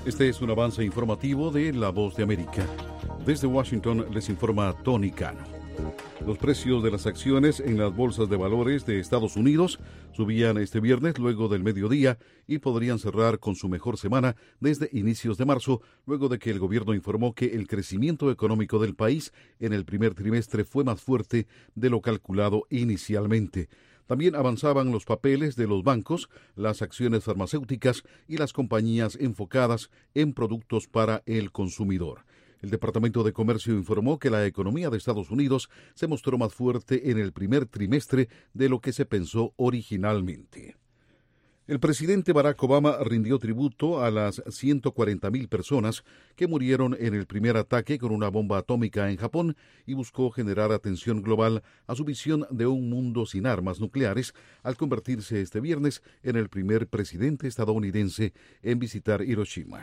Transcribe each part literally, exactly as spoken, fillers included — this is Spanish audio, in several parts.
Este es un avance informativo de La Voz de América. Desde Washington les informa Tony Cano. Los precios de las acciones en las bolsas de valores de Estados Unidos subían este viernes luego del mediodía y podrían cerrar con su mejor semana desde inicios de marzo, luego de que el gobierno informó que el crecimiento económico del país en el primer trimestre fue más fuerte de lo calculado inicialmente. También avanzaban los papeles de los bancos, las acciones farmacéuticas y las compañías enfocadas en productos para el consumidor. El Departamento de Comercio informó que la economía de Estados Unidos se mostró más fuerte en el primer trimestre de lo que se pensó originalmente. El presidente Barack Obama rindió tributo a las ciento cuarenta mil personas que murieron en el primer ataque con una bomba atómica en Japón y buscó generar atención global a su visión de un mundo sin armas nucleares al convertirse este viernes en el primer presidente estadounidense en visitar Hiroshima.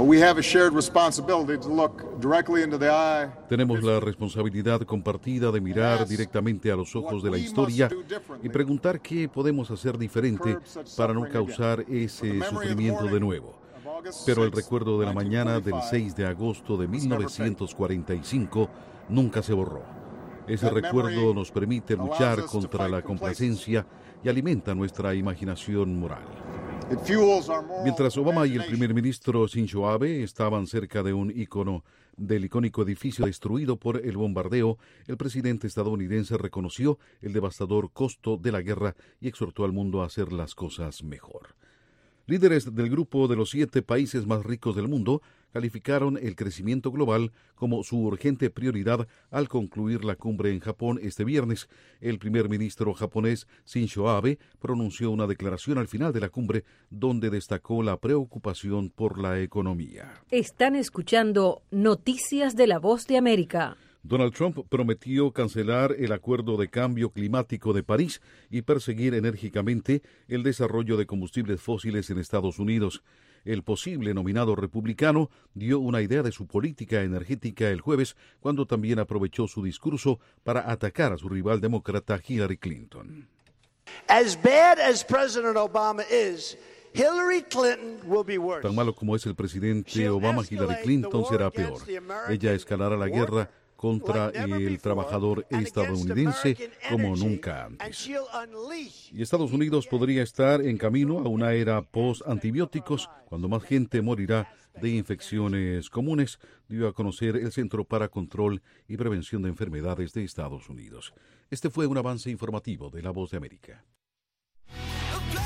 Tenemos la responsabilidad compartida de mirar directamente a los ojos de la historia y preguntar qué podemos hacer diferente para no causar ese sufrimiento de nuevo. Pero el recuerdo de la mañana del seis de agosto de mil novecientos cuarenta y cinco nunca se borró. Ese recuerdo nos permite luchar contra la complacencia y alimenta nuestra imaginación moral. Mientras Obama y el primer ministro Shinzo Abe estaban cerca de un icono del icónico edificio destruido por el bombardeo, el presidente estadounidense reconoció el devastador costo de la guerra y exhortó al mundo a hacer las cosas mejor. Líderes del grupo de los siete países más ricos del mundo calificaron el crecimiento global como su urgente prioridad al concluir la cumbre en Japón este viernes. El primer ministro japonés Shinzo Abe pronunció una declaración al final de la cumbre donde destacó la preocupación por la economía. Están escuchando Noticias de La Voz de América. Donald Trump prometió cancelar el Acuerdo de Cambio Climático de París y perseguir enérgicamente el desarrollo de combustibles fósiles en Estados Unidos. El posible nominado republicano dio una idea de su política energética el jueves, cuando también aprovechó su discurso para atacar a su rival demócrata Hillary Clinton. As bad as President Obama is, Hillary Clinton will be worse. Tan malo como es el presidente Obama, Hillary Clinton será peor. Ella escalará la guerra contra el trabajador estadounidense como nunca antes. Y Estados Unidos podría estar en camino a una era post-antibióticos, cuando más gente morirá de infecciones comunes, dio a conocer el Centro para Control y Prevención de Enfermedades de Estados Unidos. Este fue un avance informativo de La Voz de América.